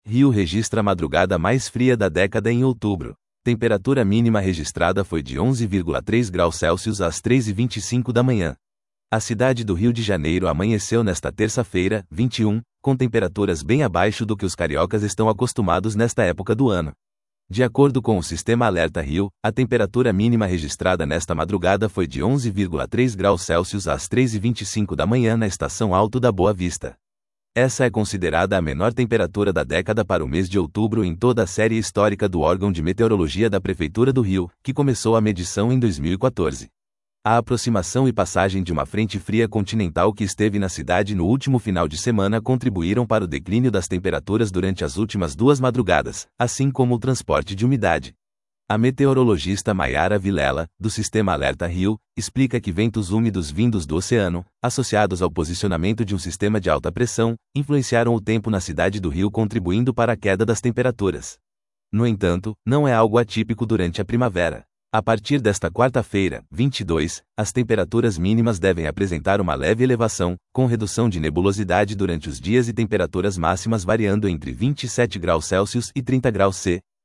Rio registra a madrugada mais fria da década em outubro. Temperatura mínima registrada foi de 11,3 graus Celsius às 3h25 da manhã. A cidade do Rio de Janeiro amanheceu nesta terça-feira, 21, com temperaturas bem abaixo do que os cariocas estão acostumados nesta época do ano. De acordo com o Sistema Alerta Rio, a temperatura mínima registrada nesta madrugada foi de 11,3 graus Celsius às 3h25 da manhã na estação Alto da Boa Vista. Essa é considerada a menor temperatura da década para o mês de outubro em toda a série histórica do órgão de meteorologia da Prefeitura do Rio, que começou a medição em 2014. A aproximação e passagem de uma frente fria continental que esteve na cidade no último final de semana contribuíram para o declínio das temperaturas durante as últimas 2 madrugadas, assim como o transporte de umidade. A meteorologista Maiara Vilela, do Sistema Alerta Rio, explica que ventos úmidos vindos do oceano, associados ao posicionamento de um sistema de alta pressão, influenciaram o tempo na cidade do Rio, contribuindo para a queda das temperaturas. No entanto, não é algo atípico durante a primavera. A partir desta quarta-feira, 22, as temperaturas mínimas devem apresentar uma leve elevação, com redução de nebulosidade durante os dias e temperaturas máximas variando entre 27 graus Celsius e 30 graus C,